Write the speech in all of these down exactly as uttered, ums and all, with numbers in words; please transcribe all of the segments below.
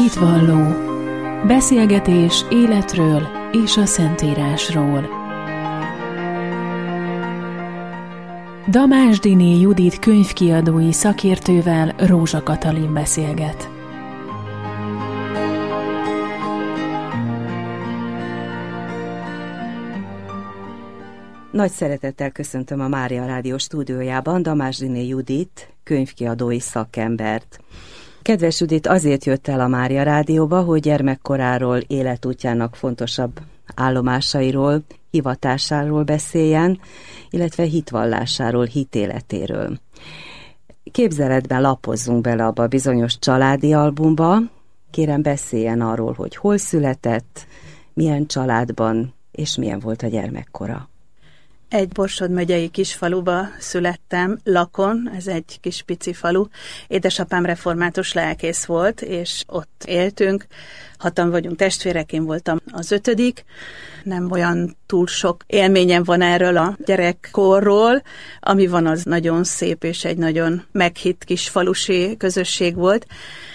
Hitvalló. Beszélgetés életről és a Szentírásról. Damásdiné Judit könyvkiadói szakértővel Rózsa Katalin beszélget. Nagy szeretettel köszöntöm a Mária Rádió stúdiójában Damásdiné Judit könyvkiadói szakembert. Kedves Judit, azért jött el a Mária Rádióba, hogy gyermekkoráról, életútjának fontosabb állomásairól, hivatásáról beszéljen, illetve hitvallásáról, hitéletéről. Képzeletben lapozzunk bele abba a bizonyos családi albumba. Kérem, beszéljen arról, hogy hol született, milyen családban, és milyen volt a gyermekkora. Egy Borsod megyei kisfaluba születtem, Lakon, ez egy kis pici falu. Édesapám református lelkész volt, és ott éltünk. Hatan vagyunk testvérek, én voltam az ötödik. Nem olyan túl sok élményem van erről a gyerekkorról. Ami van, az nagyon szép, és egy nagyon meghitt kis falusi közösség volt.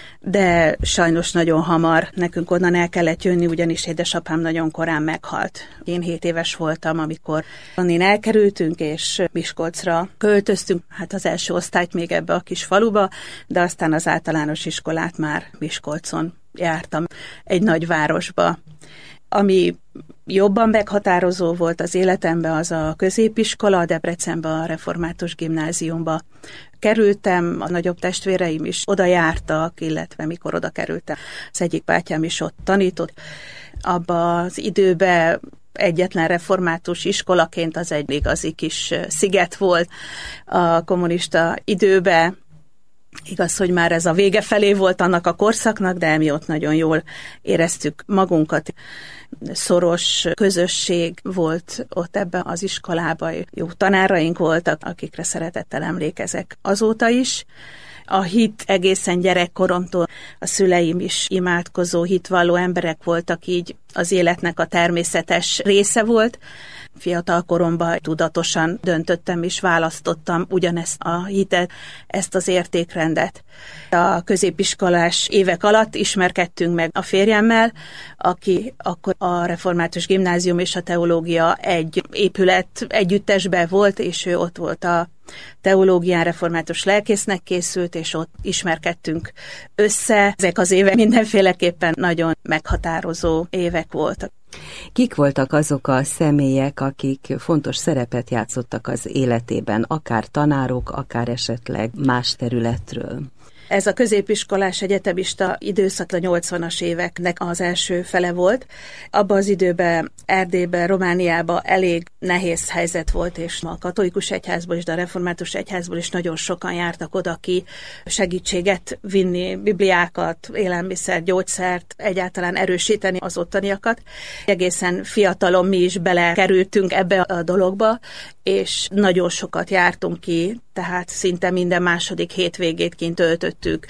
De sajnos nagyon hamar nekünk onnan el kellett jönni, ugyanis édesapám nagyon korán meghalt. Én hét éves voltam, amikor onnan elkerültünk, és Miskolcra költöztünk. Hát az első osztályt még ebbe a kis faluba, de aztán az általános iskolát már Miskolcon jártam, egy nagy városba. Ami jobban meghatározó volt az életemben, az a középiskola, a Debrecenben a református gimnáziumba kerültem, a nagyobb testvéreim is oda jártak, illetve mikor oda kerültem, az egyik bátyám is ott tanított. Abban az időben egyetlen református iskolaként az egy igazi kis sziget volt a kommunista időben. Igaz, hogy már ez a vége felé volt annak a korszaknak, de mi ott nagyon jól éreztük magunkat. Szoros közösség volt ott ebben az iskolában. Jó tanáraink voltak, akikre szeretettel emlékezek azóta is. A hit egészen gyerekkoromtól, a szüleim is imádkozó, hitvalló emberek voltak, így az életnek a természetes része volt. Fiatal koromban tudatosan döntöttem és választottam ugyanezt a hitet, ezt az értékrendet. A középiskolás évek alatt ismerkedtünk meg a férjemmel, aki akkor a református gimnázium és a teológia egy épület együttesben volt, és ő ott volt a teológián, református lelkésznek készült, és ott ismerkedtünk össze. Ezek az évek mindenféleképpen nagyon meghatározó évek voltak. Kik voltak azok a személyek, akik fontos szerepet játszottak az életében, akár tanárok, akár esetleg más területről? Ez a középiskolás egyetemista időszak a nyolcvanas éveknek az első fele volt. Abban az időben Erdélyben, Romániában elég nehéz helyzet volt, és a katolikus egyházból és a református egyházból is nagyon sokan jártak oda ki segítséget vinni, bibliákat, élelmiszer, gyógyszert, egyáltalán erősíteni az ottaniakat. Egészen fiatalon mi is belekerültünk ebbe a dologba, és nagyon sokat jártunk ki, tehát szinte minden második hétvégét kint töltöttük.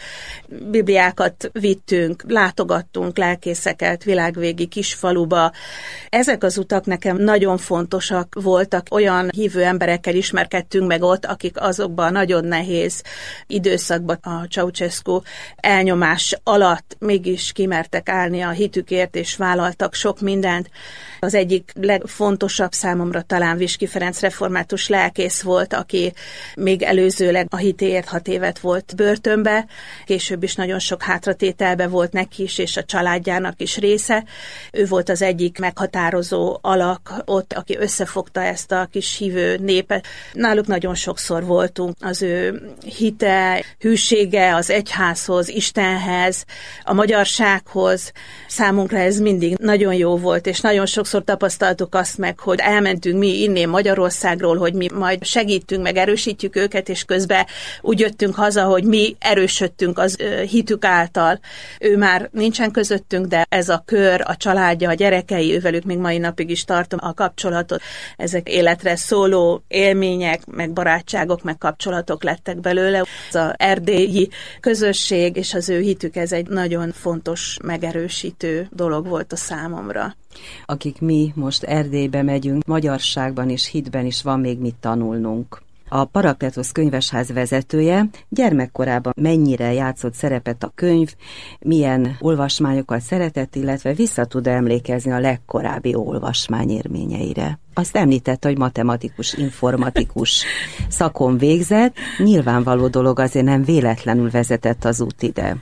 Bibliákat vittünk, látogattunk lelkészeket világvégi kisfaluba. Ezek az utak nekem nagyon fontosak voltak, olyan hívő emberekkel ismerkedtünk meg ott, akik azokban a nagyon nehéz időszakban a Ceausescu elnyomás alatt mégis kimertek állni a hitükért, és vállaltak sok mindent. Az egyik legfontosabb számomra talán Viski Ferenc református lelkész volt, aki még előzőleg a hitéért hat évet volt börtönbe, később is nagyon sok hátratételbe volt neki is, és a családjának is része. Ő volt az egyik meghatározó alak ott, aki összefogta ezt a kis hívő népet. Náluk nagyon sokszor voltunk. Az ő hite, hűsége az egyházhoz, Istenhez, a magyarsághoz. Számunkra ez mindig nagyon jó volt, és nagyon sokszor tapasztaltuk azt meg, hogy elmentünk mi innen Magyarországról, hogy mi majd segítünk, meg erősítjük őket, és közben úgy jöttünk haza, hogy mi erősödtünk az hitük által. Ő már nincsen közöttünk, de ez a kör, a családja, a gyerekei, ővelük még mai napig is tartom a kapcsolatot. Ezek életre szóló élmények, meg barátságok, meg kapcsolatok lettek belőle. Az a erdélyi közösség és az ő hitük, ez egy nagyon fontos, megerősítő dolog volt a számomra. Akik mi most Erdélybe megyünk, magyarságban és hitben is van még mit tanulnunk. A Parakletos könyvesház vezetője, gyermekkorában mennyire játszott szerepet a könyv, milyen olvasmányokat szeretett, illetve vissza tud emlékezni a legkorábbi olvasmányélményeire. Azt említette, hogy matematikus, informatikus szakon végzett, nyilvánvaló dolog, azért nem véletlenül vezetett az út ide.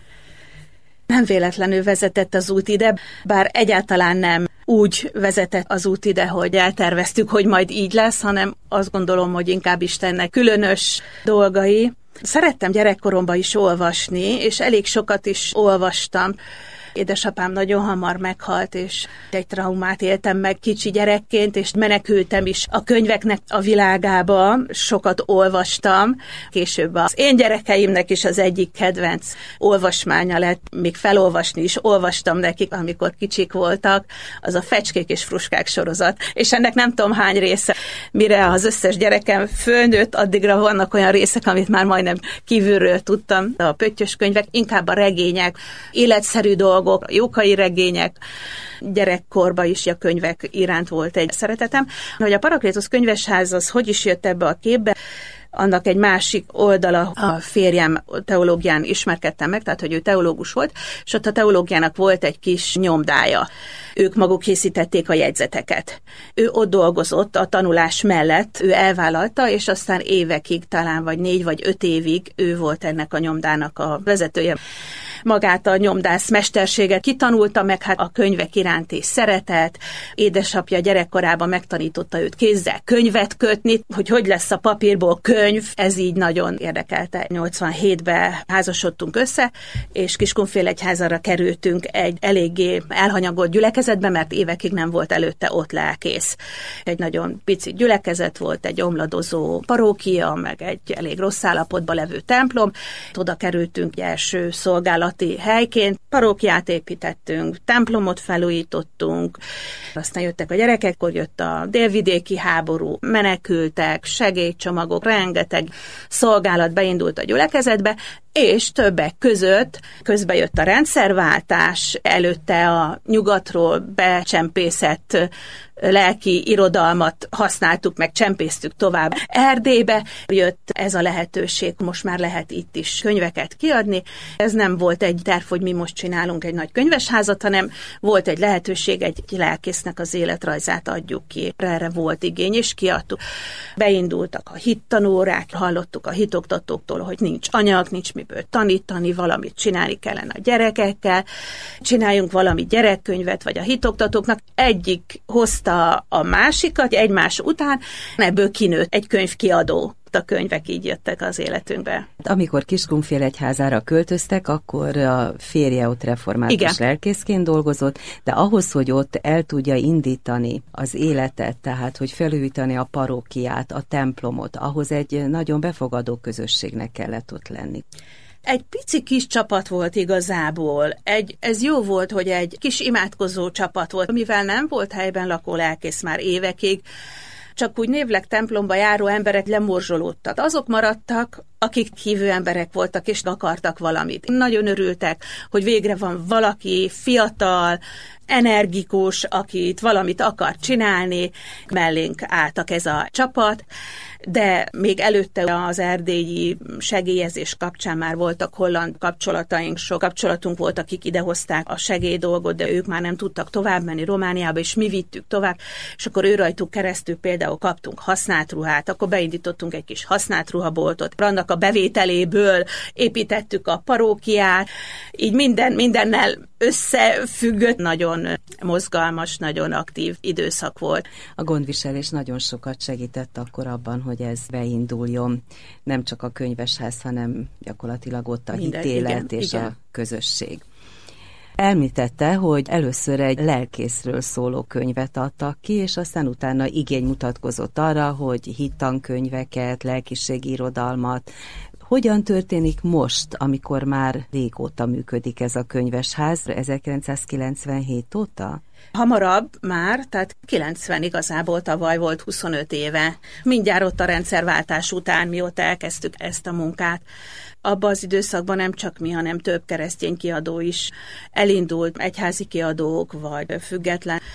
Nem véletlenül vezetett az út ide, bár egyáltalán nem úgy vezetett az út ide, hogy elterveztük, hogy majd így lesz, hanem azt gondolom, hogy inkább Istennek különös dolgai. Szerettem gyerekkoromban is olvasni, és elég sokat is olvastam. Édesapám nagyon hamar meghalt, és egy traumát éltem meg kicsi gyerekként, és menekültem is a könyveknek a világába, sokat olvastam. Később az én gyerekeimnek is az egyik kedvenc olvasmánya lett, még felolvasni is olvastam nekik, amikor kicsik voltak, az a Fecskék és Fruskák sorozat. És ennek nem tudom hány része, mire az összes gyerekem fölnőtt, addigra vannak olyan részek, amit már majdnem kívülről tudtam. A pöttyös könyvek, inkább a regények, életszerű dolgok, a jókai regények, gyerekkorban is a könyvek iránt volt egy szeretetem. Hogy a Parakletos könyvesház az hogy is jött ebbe a képbe, annak egy másik oldala, a férjem teológián ismerkedtem meg, tehát hogy ő teológus volt, és ott a teológiának volt egy kis nyomdája. Ők maguk készítették a jegyzeteket. Ő ott dolgozott a tanulás mellett, ő elvállalta, és aztán évekig, talán vagy négy vagy öt évig ő volt ennek a nyomdának a vezetője. Magát a nyomdász mesterséget kitanulta meg, hát a könyvek iránti szeretet. Édesapja gyerekkorában megtanította őt kézzel könyvet kötni, hogy hogy lesz a papírból könyv. Ez így nagyon érdekelte. nyolcvanhétben házasodtunk össze, és Kiskunfélegyházarra kerültünk egy eléggé elhanyagolt gyülekezetbe, mert évekig nem volt előtte ott lelkész. Egy nagyon pici gyülekezet volt, egy omladozó parókia, meg egy elég rossz állapotban levő templom. Oda kerültünk első szolgálat helyként, parókiát építettünk, templomot felújítottunk, aztán jöttek a gyerekek, akkor jött a délvidéki háború, menekültek, segélycsomagok, rengeteg szolgálat beindult a gyülekezetbe, és többek között közben jött a rendszerváltás, előtte a nyugatról becsempészett lelki irodalmat használtuk, meg csempésztük tovább Erdélybe. Jött ez a lehetőség, most már lehet itt is könyveket kiadni. Ez nem volt egy terv, hogy mi most csinálunk egy nagy könyvesházat, hanem volt egy lehetőség, egy lelkésznek az életrajzát adjuk ki. Erre volt igény, és kiadtuk. Beindultak a hittanórák, hallottuk a hitoktatóktól, hogy nincs anyag, nincs miből tanítani, valamit csinálni kellene a gyerekekkel, csináljunk valami gyerekkönyvet, vagy a hitoktatóknak. Egyik hozta a másikat egymás után, ebből kinőtt egy könyvkiadó. A könyvek így jöttek az életünkbe. Amikor Kiskunfélegyházára költöztek, akkor a férje ott református Igen. lelkészként dolgozott, de ahhoz, hogy ott el tudja indítani az életet, tehát hogy felújítani a parókiát, a templomot, ahhoz egy nagyon befogadó közösségnek kellett ott lenni. Egy pici kis csapat volt igazából. Egy, ez jó volt, hogy egy kis imádkozó csapat volt, mivel nem volt helyben lakó lelkész már évekig, csak úgy névleg templomba járó emberek lemorzsolódtak. Azok maradtak, akik hívő emberek voltak, és akartak valamit. Nagyon örültek, hogy végre van valaki fiatal, energikus, aki itt valamit akar csinálni. Mellénk álltak ez a csapat, de még előtte az erdélyi segélyezés kapcsán már voltak holland kapcsolataink, sok kapcsolatunk volt, akik idehozták a segélydolgot, de ők már nem tudtak tovább menni Romániába, és mi vittük tovább, és akkor ő rajtuk keresztül például kaptunk használt ruhát, akkor beindítottunk egy kis használt ruhaboltot, annak a bevételéből építettük a parókiát, így minden, mindennel összefüggött, nagyon mozgalmas, nagyon aktív időszak volt. A gondviselés nagyon sokat segített akkor abban, hogy ez beinduljon, nem csak a könyvesház, hanem gyakorlatilag ott a Minden, hitélet igen, és igen. a közösség. Említette, hogy először egy lelkészről szóló könyvet adtak ki, és aztán utána igény mutatkozott arra, hogy hittankönyveket, lelkiségi irodalmat. Hogyan történik most, amikor már régóta működik ez a könyvesház, ezerkilencszázkilencvenhét óta? Hamarabb már, tehát kilencven igazából tavaly volt huszonöt éve. Mindjárt ott a rendszerváltás után, mióta elkezdtük ezt a munkát. Abban az időszakban nem csak mi, hanem több keresztény kiadó is elindult, egyházi kiadók, vagy független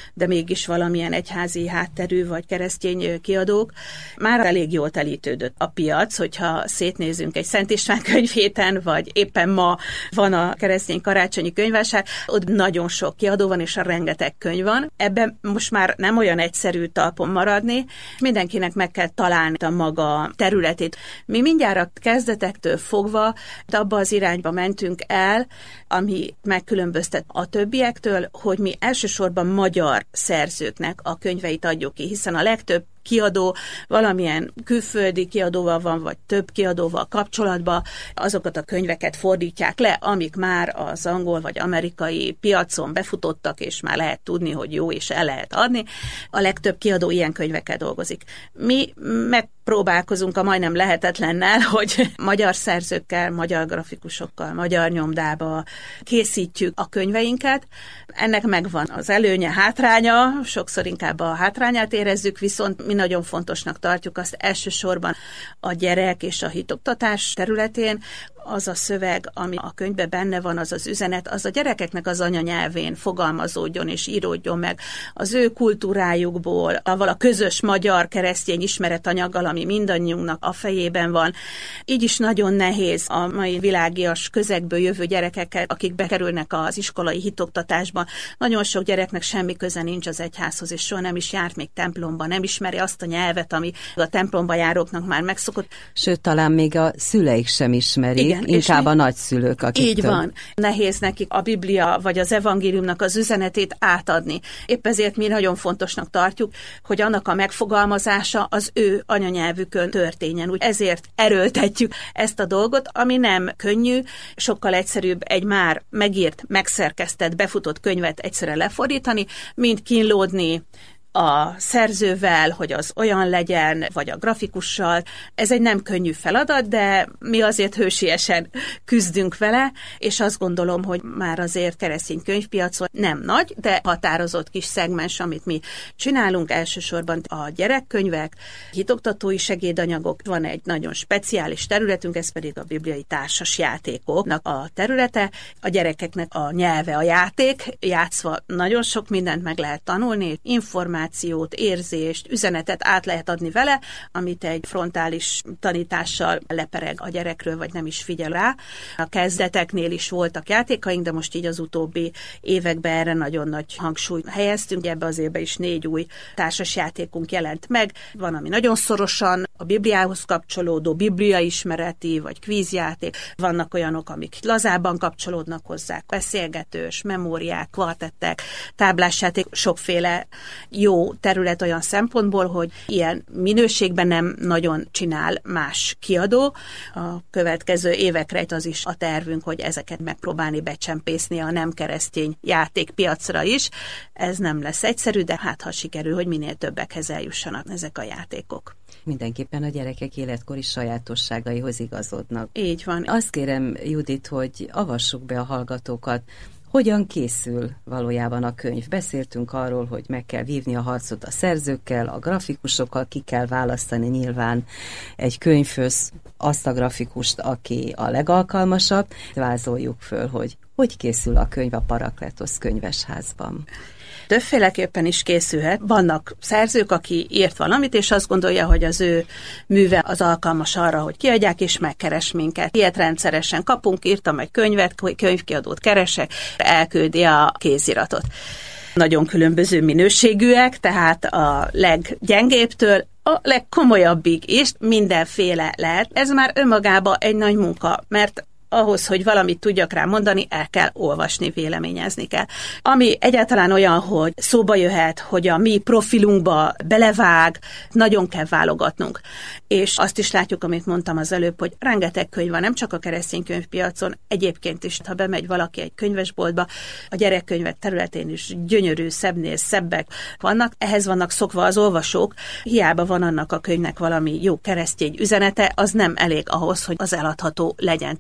de mégis valamilyen egyházi hátterű vagy keresztény kiadók. Már elég jól telítődött a piac, hogyha szétnézünk egy Szent István könyvhéten, vagy éppen ma van a keresztény karácsonyi könyvvásár, ott nagyon sok kiadó van, és a rengeteg könyv van. Ebben most már nem olyan egyszerű talpon maradni, mindenkinek meg kell találni a maga területét. Mi mindjárt a kezdetektől fogva abba az irányba mentünk el, ami megkülönböztet a többiektől, hogy mi elsősorban magyar szerzőknek a könyveit adjuk ki, hiszen a legtöbb kiadó valamilyen külföldi kiadóval van, vagy több kiadóval kapcsolatban, azokat a könyveket fordítják le, amik már az angol vagy amerikai piacon befutottak, és már lehet tudni, hogy jó, és el lehet adni. A legtöbb kiadó ilyen könyvekkel dolgozik. Mi megpróbálkozunk a majdnem lehetetlennel, hogy magyar szerzőkkel, magyar grafikusokkal, magyar nyomdába készítjük a könyveinket. Ennek megvan az előnye, hátránya, sokszor inkább a hátrányát érezzük, viszont mi nagyon fontosnak tartjuk azt elsősorban a gyerek és a hitoktatás területén, az a szöveg, ami a könyvben benne van, az az üzenet, az a gyerekeknek az anyanyelvén fogalmazódjon és íródjon meg az ő kultúrájukból, avval a közös magyar keresztény ismeretanyaggal, ami mindannyiunknak a fejében van. Így is nagyon nehéz a mai világias közegből jövő gyerekekkel, akik bekerülnek az iskolai hitoktatásba. Nagyon sok gyereknek semmi köze nincs az egyházhoz, és soha nem is járt még templomba, nem ismeri azt a nyelvet, ami a templomba járóknak már megszokott. Sőt, talán még a szüleik sem ismerik. Igen, inkább a nagyszülők, akik így van. Nehéz nekik a Biblia vagy az evangéliumnak az üzenetét átadni. Épp ezért mi nagyon fontosnak tartjuk, hogy annak a megfogalmazása az ő anyanyelvükön történjen. Úgy ezért erőltetjük ezt a dolgot, ami nem könnyű, sokkal egyszerűbb egy már megírt, megszerkesztett, befutott könyvet egyszerre lefordítani, mint kínlódni a szerzővel, hogy az olyan legyen, vagy a grafikussal. Ez egy nem könnyű feladat, de mi azért hősiesen küzdünk vele, és azt gondolom, hogy már azért keresztény könyvpiacon nem nagy, de határozott kis szegmens, amit mi csinálunk, elsősorban a gyerekkönyvek, hitoktatói segédanyagok, van egy nagyon speciális területünk, ez pedig a bibliai társasjátékoknak a területe. A gyerekeknek a nyelve a játék, játszva nagyon sok mindent meg lehet tanulni, információt, érzést, üzenetet át lehet adni vele, amit egy frontális tanítással lepereg a gyerekről, vagy nem is figyel rá. A kezdeteknél is voltak játékaink, de most így az utóbbi években erre nagyon nagy hangsúlyt helyeztünk. Ebbe az évben is négy új társasjátékunk jelent meg. Van, ami nagyon szorosan a Bibliához kapcsolódó, bibliaismereti, vagy kvízjáték. Vannak olyanok, amik lazábban kapcsolódnak hozzá, beszélgetős, memóriák, kvartettek, táblásjáték, sokféle jó terület olyan szempontból, hogy ilyen minőségben nem nagyon csinál más kiadó. A következő évekre az is a tervünk, hogy ezeket megpróbálni becsempészni a nem keresztény játékpiacra is. Ez nem lesz egyszerű, de hát ha sikerül, hogy minél többekhez eljussanak ezek a játékok. Mindenképpen a gyerekek életkori sajátosságaihoz igazodnak. Így van. Azt kérem, Judit, hogy avassuk be a hallgatókat, hogyan készül valójában a könyv. Beszéltünk arról, hogy meg kell vívni a harcot a szerzőkkel, a grafikusokkal, ki kell választani nyilván egy könyvhöz azt a grafikust, aki a legalkalmasabb. Vázoljuk föl, hogy hogy készül a könyv a Parakletosz könyvesházban. Többféleképpen is készülhet. Vannak szerzők, aki írt valamit, és azt gondolja, hogy az ő műve az alkalmas arra, hogy kiadják, és megkeres minket. Ilyet rendszeresen kapunk, írtam egy könyvet, könyvkiadót keresek, elküldi a kéziratot. Nagyon különböző minőségűek, tehát a leggyengébbtől a legkomolyabbig is mindenféle lehet. Ez már önmagában egy nagy munka, mert ahhoz, hogy valamit tudjak rá mondani, el kell olvasni, véleményezni kell. Ami egyáltalán olyan, hogy szóba jöhet, hogy a mi profilunkba belevág, nagyon kell válogatnunk. És azt is látjuk, amit mondtam az előbb, hogy rengeteg könyv van, nem csak a keresztény könyvpiacon, egyébként is, ha bemegy valaki egy könyvesboltba, a gyerekkönyvek területén is gyönyörű, szebbnél szebbek vannak, ehhez vannak szokva az olvasók, hiába van annak a könyvnek valami jó keresztény üzenete, az nem elég ahhoz, hogy az eladható legyen. Olyan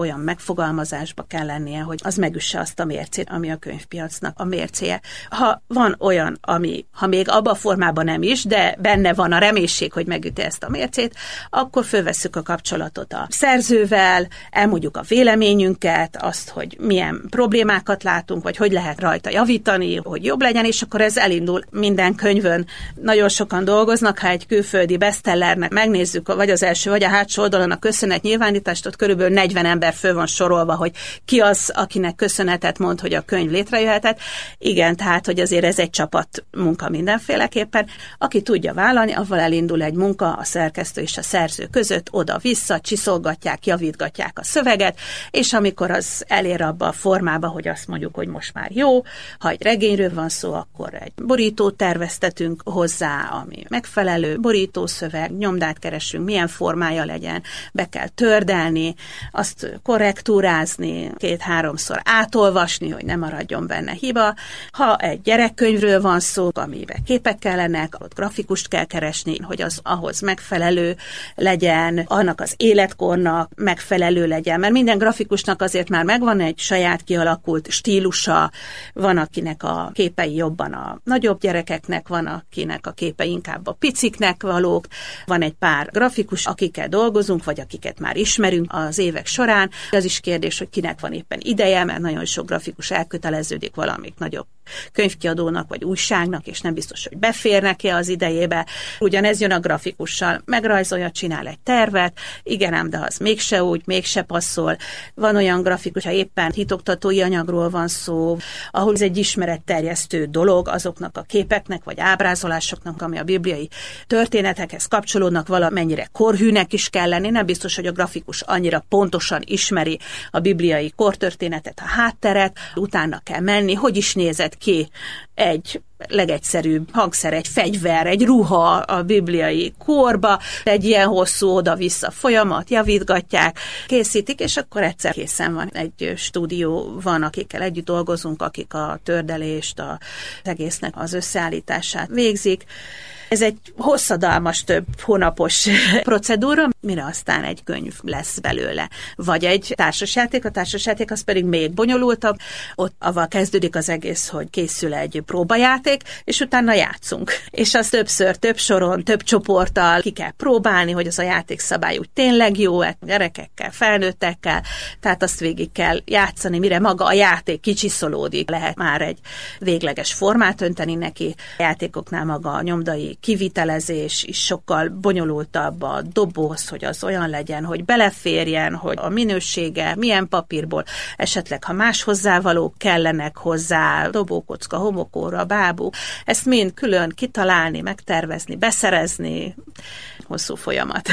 olyan megfogalmazásba kell lennie, hogy az megüsse azt a mércét, ami a könyvpiacnak a mércéje. Ha van olyan, ami, ha még abba a formában nem is, de benne van a reménység, hogy megüti ezt a mércét, akkor fölvesszük a kapcsolatot a szerzővel, elmondjuk a véleményünket, azt, hogy milyen problémákat látunk, vagy hogy lehet rajta javítani, hogy jobb legyen, és akkor ez elindul minden könyvön. Nagyon sokan dolgoznak, ha egy külföldi bestsellernek megnézzük, vagy az első, vagy a hátsó oldalon a köszönet nyilvánítást, ott körülbelül negyven ember föl van sorolva, hogy ki az, akinek köszönetet mond, hogy a könyv létrejöhetett. Igen, tehát, hogy azért ez egy csapat munka mindenféleképpen. Aki tudja vállalni, avval elindul egy munka a szerkesztő és a szerző között, oda-vissza, csiszolgatják, javítgatják a szöveget, és amikor az elér abba a formába, hogy azt mondjuk, hogy most már jó, ha egy regényről van szó, akkor egy borítót terveztetünk hozzá, ami megfelelő borítószöveg, nyomdát keresünk, milyen formája legyen, be kell tördelni, azt korrektúrázni, két-háromszor átolvasni, hogy ne maradjon benne hiba. Ha egy gyerekkönyvről van szó, amiben képek kellenek, ott grafikust kell keresni, hogy az ahhoz megfelelő legyen, annak az életkornak megfelelő legyen, mert minden grafikusnak azért már megvan egy saját kialakult stílusa, van akinek a képei jobban a nagyobb gyerekeknek, van akinek a képei inkább a piciknek valók, van egy pár grafikus, akikkel dolgozunk, vagy akiket már ismerünk az évek során. Az is kérdés, hogy kinek van éppen ideje, mert nagyon sok grafikus elköteleződik valamik nagyobb könyvkiadónak vagy újságnak, és nem biztos, hogy beférnek-e az idejébe. Ugyanez jön a grafikussal, megrajzolja, csinál egy tervet, igen ám, de az mégse úgy, mégse passzol. Van olyan grafikus, ha éppen hitoktatói anyagról van szó, ahol ez egy ismeretterjesztő dolog, azoknak a képeknek vagy ábrázolásoknak, ami a bibliai történetekhez kapcsolódnak, valamennyire korhűnek is kell lenni. Nem biztos, hogy a grafikus annyira pontosan ismeri a bibliai kortörténetet, a hátteret, utána kell menni, hogy is nézett ki egy legegyszerűbb hangszer, egy fegyver, egy ruha a bibliai korba, egy ilyen hosszú oda-vissza folyamat, javítgatják, készítik, és akkor egyszer készen van. Egy stúdió van, akikkel együtt dolgozunk, akik a tördelést, az egésznek az összeállítását végzik. Ez egy hosszadalmas, több hónapos procedúra, mire aztán egy könyv lesz belőle. Vagy egy társasjáték, a társasjáték az pedig még bonyolultabb, ott avval kezdődik az egész, hogy készül egy próbajáték, és utána játszunk. És az többször, több soron, több csoporttal ki kell próbálni, hogy az a játékszabály úgy tényleg jó, gyerekekkel, felnőttekkel, tehát azt végig kell játszani, mire maga a játék kicsiszolódik. Lehet már egy végleges formát önteni neki. A játékoknál maga a nyomdai kivitelezés is sokkal bonyolultabb, a doboz, hogy az olyan legyen, hogy beleférjen, hogy a minősége, milyen papírból, esetleg ha más hozzávalók kellenek hozzá, dobókocka, homokóra, bábú, ezt mind külön kitalálni, megtervezni, beszerezni, hosszú folyamat.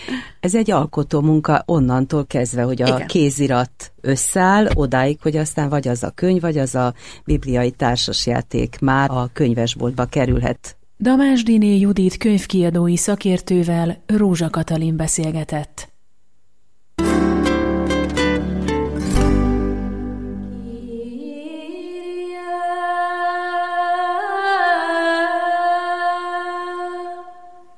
Ez egy alkotó munka onnantól kezdve, hogy a Igen. kézirat összeáll, odáig, hogy aztán vagy az a könyv, vagy az a bibliai társasjáték már a könyvesboltba kerülhet. Damásdiné Judit könyvkiadói szakértővel Rózsa Katalin beszélgetett.